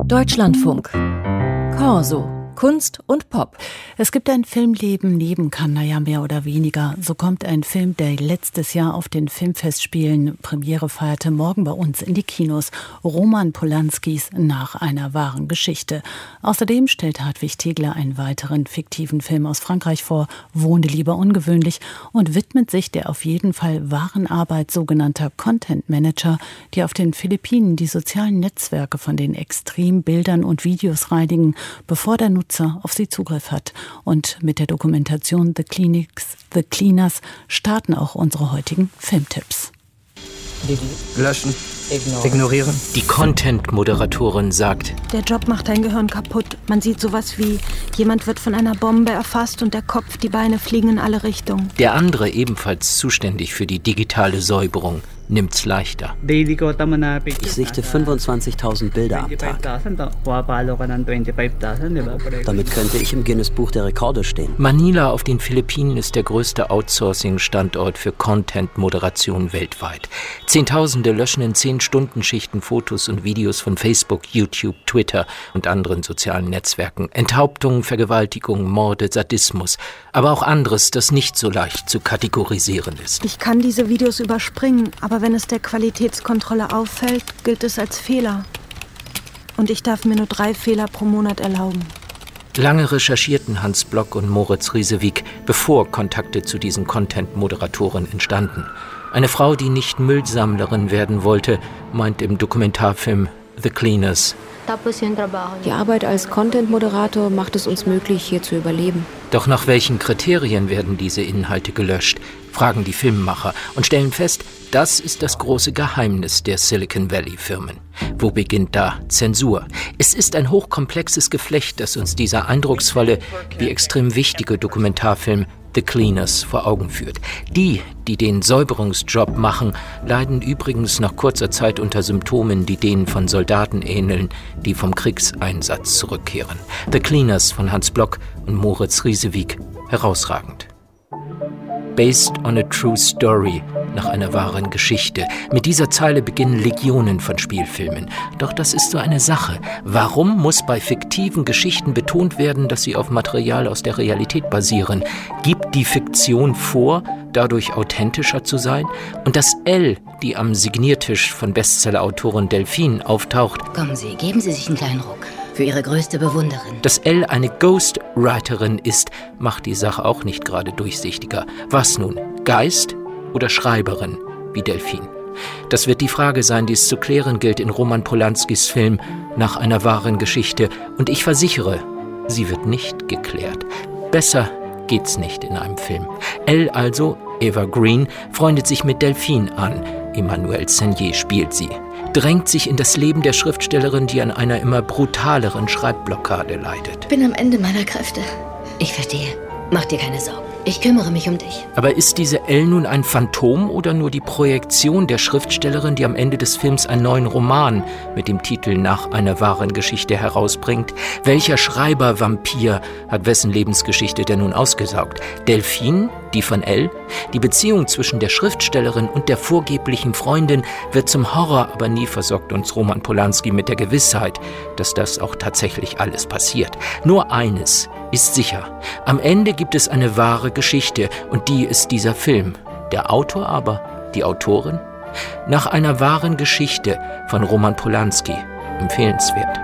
Deutschlandfunk. Corso. Kunst und Pop. Es gibt ein Filmleben neben Cannes, mehr oder weniger. So kommt ein Film, der letztes Jahr auf den Filmfestspielen Premiere feierte, morgen bei uns in die Kinos. Roman Polanskis Nach einer wahren Geschichte. Außerdem stellt Hartwig Tegler einen weiteren fiktiven Film aus Frankreich vor, Wohne lieber ungewöhnlich, und widmet sich der auf jeden Fall wahren Arbeit sogenannter Content Manager, die auf den Philippinen die sozialen Netzwerke von den Extrembildern und Videos reinigen, bevor der Nutzer auf sie Zugriff hat. Und mit der Dokumentation The Cleaners starten auch unsere heutigen Filmtipps. Löschen. Ignorieren. Die Content-Moderatorin sagt: Der Job macht dein Gehirn kaputt. Man sieht sowas wie, jemand wird von einer Bombe erfasst und der Kopf, die Beine fliegen in alle Richtungen. Der andere, ebenfalls zuständig für die digitale Säuberung, nimmt's leichter. Ich sichte 25.000 Bilder am Tag. Damit könnte ich im Guinness-Buch der Rekorde stehen. Manila auf den Philippinen ist der größte Outsourcing-Standort für Content-Moderation weltweit. Zehntausende löschen in 10-Stunden-Schichten Fotos und Videos von Facebook, YouTube, Twitter und anderen sozialen Netzwerken. Enthauptungen, Vergewaltigungen, Morde, Sadismus, aber auch anderes, das nicht so leicht zu kategorisieren ist. Ich kann diese Videos überspringen, aber wenn es der Qualitätskontrolle auffällt, gilt es als Fehler. Und ich darf mir nur 3 Fehler pro Monat erlauben. Lange recherchierten Hans Block und Moritz Riesewig, bevor Kontakte zu diesen Content-Moderatoren entstanden. Eine Frau, die nicht Müllsammlerin werden wollte, meint im Dokumentarfilm The Cleaners: Die Arbeit als Content-Moderator macht es uns möglich, hier zu überleben. Doch nach welchen Kriterien werden diese Inhalte gelöscht, fragen die Filmemacher und stellen fest, das ist das große Geheimnis der Silicon Valley-Firmen. Wo beginnt da Zensur? Es ist ein hochkomplexes Geflecht, das uns dieser eindrucksvolle, wie extrem wichtige Dokumentarfilm The Cleaners vor Augen führt. Die den Säuberungsjob machen, leiden übrigens nach kurzer Zeit unter Symptomen, die denen von Soldaten ähneln, die vom Kriegseinsatz zurückkehren. The Cleaners von Hans Block und Moritz Riesewig, herausragend. Based on a true story, nach einer wahren Geschichte. Mit dieser Zeile beginnen Legionen von Spielfilmen. Doch das ist so eine Sache. Warum muss bei fiktiven Geschichten betont werden, dass sie auf Material aus der Realität basieren? Gibt die Fiktion vor, dadurch authentischer zu sein? Und dass Elle, die am Signiertisch von Bestsellerautorin Delphine auftaucht, kommen Sie, geben Sie sich einen kleinen Ruck. Für Ihre größte Bewunderin. Dass Elle eine Ghostwriterin ist, macht die Sache auch nicht gerade durchsichtiger. Was nun? Geist oder Schreiberin, wie Delphine? Das wird die Frage sein, die es zu klären gilt in Roman Polanskis Film Nach einer wahren Geschichte. Und ich versichere, sie wird nicht geklärt. Besser geht's nicht in einem Film. Elle also, Eva Green, freundet sich mit Delphine an. Emmanuelle Seigner spielt sie. Drängt sich in das Leben der Schriftstellerin, die an einer immer brutaleren Schreibblockade leidet. Ich bin am Ende meiner Kräfte. Ich verstehe. Mach dir keine Sorgen. Ich kümmere mich um dich. Aber ist diese Elle nun ein Phantom oder nur die Projektion der Schriftstellerin, die am Ende des Films einen neuen Roman mit dem Titel Nach einer wahren Geschichte herausbringt? Welcher Schreiber-Vampir hat wessen Lebensgeschichte denn nun ausgesaugt? Delphine, die von Elle? Die Beziehung zwischen der Schriftstellerin und der vorgeblichen Freundin wird zum Horror, aber nie versorgt uns Roman Polanski mit der Gewissheit, dass das auch tatsächlich alles passiert. Nur eines ist sicher: Am Ende gibt es eine wahre Geschichte und die ist dieser Film. Der Autor aber, die Autorin? Nach einer wahren Geschichte von Roman Polanski. Empfehlenswert.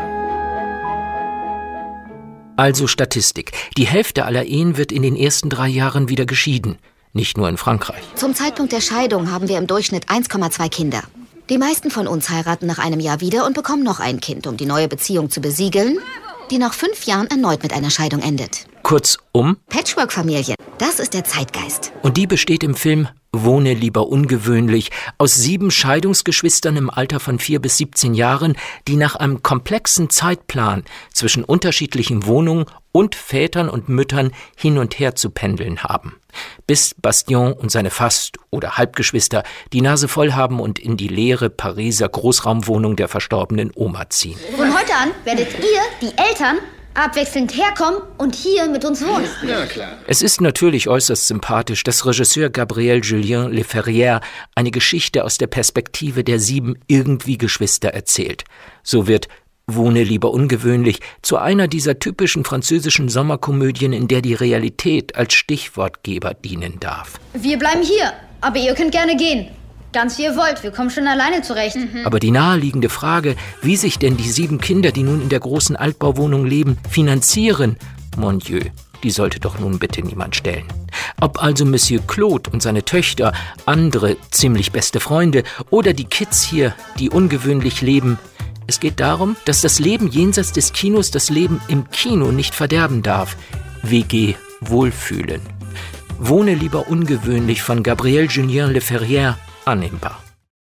Also Statistik. Die Hälfte aller Ehen wird in den ersten 3 Jahren wieder geschieden. Nicht nur in Frankreich. Zum Zeitpunkt der Scheidung haben wir im Durchschnitt 1,2 Kinder. Die meisten von uns heiraten nach einem Jahr wieder und bekommen noch ein Kind, um die neue Beziehung zu besiegeln, die nach 5 Jahren erneut mit einer Scheidung endet. Kurzum, Patchwork-Familie, das ist der Zeitgeist. Und die besteht im Film Wohne lieber ungewöhnlich aus 7 Scheidungsgeschwistern im Alter von 4 bis 17 Jahren, die nach einem komplexen Zeitplan zwischen unterschiedlichen Wohnungen und Vätern und Müttern hin und her zu pendeln haben. Bis Bastien und seine Fast- oder Halbgeschwister die Nase voll haben und in die leere Pariser Großraumwohnung der verstorbenen Oma ziehen. Von heute an werdet ihr, die Eltern, abwechselnd herkommen und hier mit uns wohnen. Ja, klar. Es ist natürlich äußerst sympathisch, dass Regisseur Gabriel Julien Leferrier eine Geschichte aus der Perspektive der 7 Irgendwie-Geschwister erzählt. So wird Wohne lieber ungewöhnlich zu einer dieser typischen französischen Sommerkomödien, in der die Realität als Stichwortgeber dienen darf. Wir bleiben hier, aber ihr könnt gerne gehen. Ganz wie ihr wollt, wir kommen schon alleine zurecht. Aber die naheliegende Frage, wie sich denn die 7 Kinder, die nun in der großen Altbauwohnung leben, finanzieren, mon Dieu, die sollte doch nun bitte niemand stellen. Ob also Monsieur Claude und seine Töchter, andere ziemlich beste Freunde oder die Kids hier, die ungewöhnlich leben, es geht darum, dass das Leben jenseits des Kinos das Leben im Kino nicht verderben darf. WG Wohlfühlen. Wohne lieber ungewöhnlich von Gabrielle Julien Le Ferrier, annehmbar.